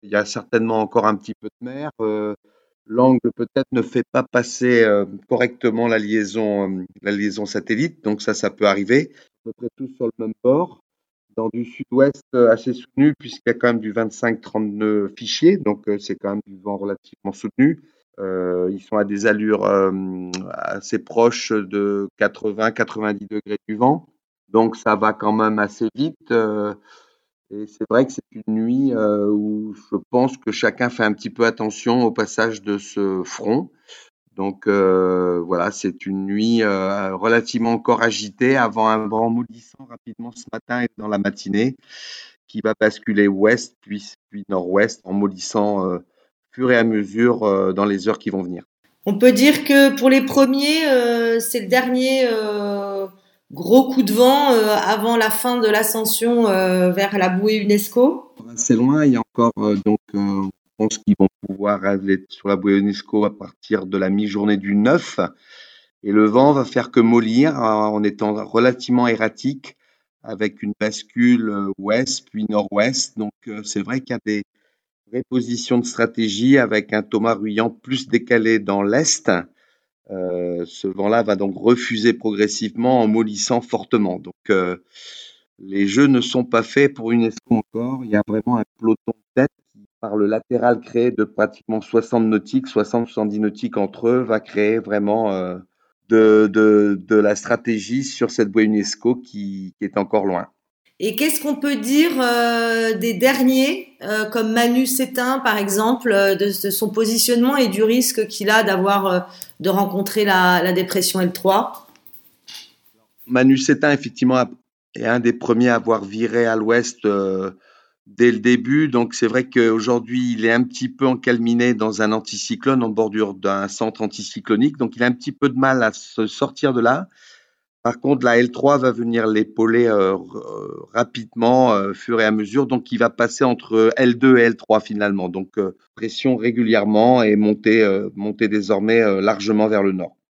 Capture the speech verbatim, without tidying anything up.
il y a certainement encore un petit peu de mer. Euh, l'angle peut-être ne fait pas passer euh, correctement la liaison, euh, la liaison satellite, donc ça, ça peut arriver. À peu près tous sur le même bord. Dans du sud-ouest euh, assez soutenu, puisqu'il y a quand même du vingt-cinq trente nœuds fichiers, donc euh, c'est quand même du vent relativement soutenu. Euh, ils sont à des allures euh, assez proches de quatre-vingts quatre-vingt-dix degrés du vent, donc ça va quand même assez vite. Euh, et c'est vrai que c'est une nuit euh, où je pense que chacun fait un petit peu attention au passage de ce front. Donc euh, voilà, c'est une nuit euh, relativement encore agitée avant un vent moulissant rapidement ce matin et dans la matinée qui va basculer ouest puis, puis nord-ouest en mollissant euh, fur et à mesure euh, dans les heures qui vont venir. On peut dire que pour les premiers, euh, c'est le dernier euh, gros coup de vent euh, avant la fin de l'ascension euh, vers la bouée UNESCO. Assez loin, il y a encore euh, donc euh, je pense qu'ils vont pouvoir aller sur la bouée UNESCO à partir de la mi-journée du neuf et le vent va faire que mollir hein, en étant relativement erratique avec une bascule euh, ouest puis nord-ouest. Donc euh, c'est vrai qu'il y a des répositions de stratégie avec un Thomas Ruyant plus décalé dans l'est. Euh, ce vent-là va donc refuser progressivement en mollissant fortement. Donc euh, les jeux ne sont pas faits pour UNESCO encore. Il y a vraiment un peloton de tête qui, par le latéral créé de pratiquement soixante nautiques, soixante soixante-dix nautiques entre eux, va créer vraiment euh, de, de, de la stratégie sur cette bouée UNESCO qui, qui est encore loin. Et qu'est-ce qu'on peut dire euh, des derniers, euh, comme Manu Sétain par exemple, euh, de, de son positionnement et du risque qu'il a d'avoir euh, de rencontrer la, la dépression L trois? Manu Sétain, effectivement, est un des premiers à avoir viré à l'ouest euh, dès le début. Donc, c'est vrai qu'aujourd'hui, il est un petit peu encalminé dans un anticyclone en bordure d'un centre anticyclonique. Donc, il a un petit peu de mal à se sortir de là. Par contre, la L trois va venir l'épauler euh, rapidement, euh, fur et à mesure. Donc, il va passer entre L deux et L trois finalement. Donc, euh, pression régulièrement et monter, euh, monter désormais euh, largement vers le nord.